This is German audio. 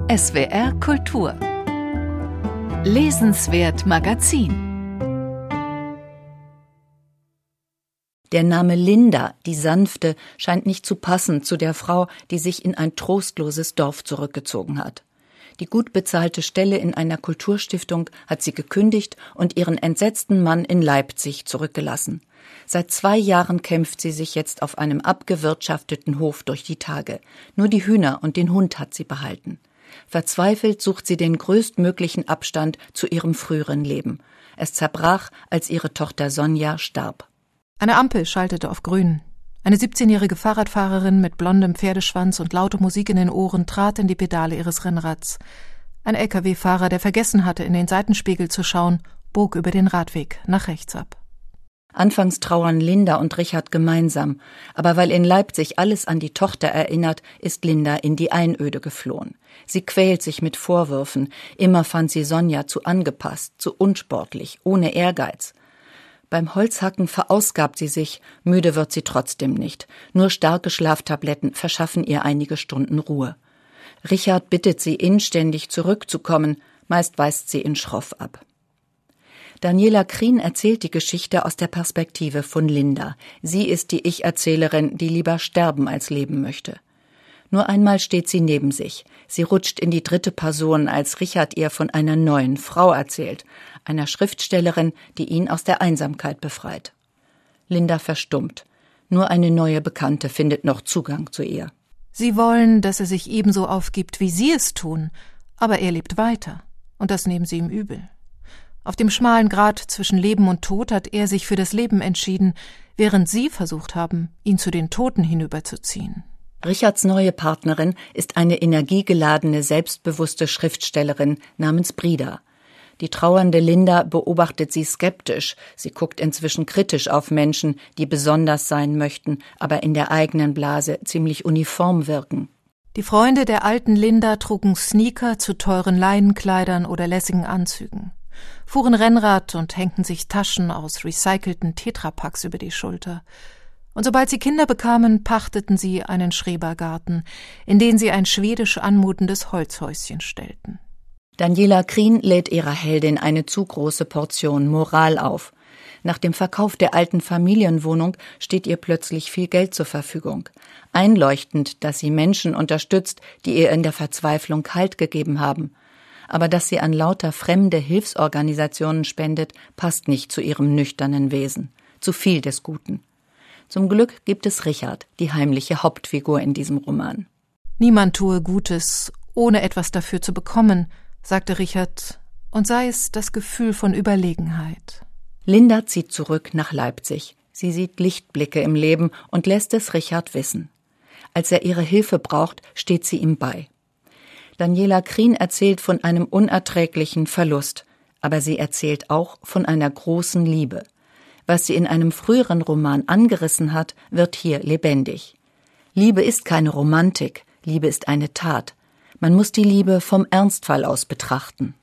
SWR Kultur Lesenswert Magazin. Der Name Linda, die Sanfte, scheint nicht zu passen zu der Frau, die sich in ein trostloses Dorf zurückgezogen hat. Die gut bezahlte Stelle in einer Kulturstiftung hat sie gekündigt und ihren entsetzten Mann in Leipzig zurückgelassen. Seit 2 Jahren kämpft sie sich jetzt auf einem abgewirtschafteten Hof durch die Tage. Nur die Hühner und den Hund hat sie behalten. Verzweifelt sucht sie den größtmöglichen Abstand zu ihrem früheren Leben. Es zerbrach, als ihre Tochter Sonja starb. Eine Ampel schaltete auf grün. Eine 17-jährige Fahrradfahrerin mit blondem Pferdeschwanz und lauter Musik in den Ohren trat in die Pedale ihres Rennrads. Ein Lkw-Fahrer, der vergessen hatte, in den Seitenspiegel zu schauen, bog über den Radweg nach rechts ab. Anfangs trauern Linda und Richard gemeinsam, aber weil in Leipzig alles an die Tochter erinnert, ist Linda in die Einöde geflohen. Sie quält sich mit Vorwürfen. Immer fand sie Sonja zu angepasst, zu unsportlich, ohne Ehrgeiz. Beim Holzhacken verausgabt sie sich, müde wird sie trotzdem nicht. Nur starke Schlaftabletten verschaffen ihr einige Stunden Ruhe. Richard bittet sie inständig zurückzukommen, meist weist sie ihn schroff ab. Daniela Krien erzählt die Geschichte aus der Perspektive von Linda. Sie ist die Ich-Erzählerin, die lieber sterben als leben möchte. Nur einmal steht sie neben sich. Sie rutscht in die 3. Person, als Richard ihr von einer neuen Frau erzählt, einer Schriftstellerin, die ihn aus der Einsamkeit befreit. Linda verstummt. Nur eine neue Bekannte findet noch Zugang zu ihr. Sie wollen, dass er sich ebenso aufgibt, wie sie es tun, aber er lebt weiter, und das nehmen sie ihm übel. Auf dem schmalen Grat zwischen Leben und Tod hat er sich für das Leben entschieden, während sie versucht haben, ihn zu den Toten hinüberzuziehen. Richards neue Partnerin ist eine energiegeladene, selbstbewusste Schriftstellerin namens Brida. Die trauernde Linda beobachtet sie skeptisch. Sie guckt inzwischen kritisch auf Menschen, die besonders sein möchten, aber in der eigenen Blase ziemlich uniform wirken. Die Freunde der alten Linda trugen Sneaker zu teuren Leinenkleidern oder lässigen Anzügen, fuhren Rennrad und hängten sich Taschen aus recycelten Tetrapacks über die Schulter. Und sobald sie Kinder bekamen, pachteten sie einen Schrebergarten, in den sie ein schwedisch anmutendes Holzhäuschen stellten. Daniela Krien lädt ihrer Heldin eine zu große Portion Moral auf. Nach dem Verkauf der alten Familienwohnung steht ihr plötzlich viel Geld zur Verfügung. Einleuchtend, dass sie Menschen unterstützt, die ihr in der Verzweiflung Halt gegeben haben. Aber dass sie an lauter fremde Hilfsorganisationen spendet, passt nicht zu ihrem nüchternen Wesen. Zu viel des Guten. Zum Glück gibt es Richard, die heimliche Hauptfigur in diesem Roman. Niemand tue Gutes, ohne etwas dafür zu bekommen, sagte Richard, und sei es das Gefühl von Überlegenheit. Linda zieht zurück nach Leipzig. Sie sieht Lichtblicke im Leben und lässt es Richard wissen. Als er ihre Hilfe braucht, steht sie ihm bei. Daniela Krien erzählt von einem unerträglichen Verlust, aber sie erzählt auch von einer großen Liebe. Was sie in einem früheren Roman angerissen hat, wird hier lebendig. Liebe ist keine Romantik, Liebe ist eine Tat. Man muss die Liebe vom Ernstfall aus betrachten.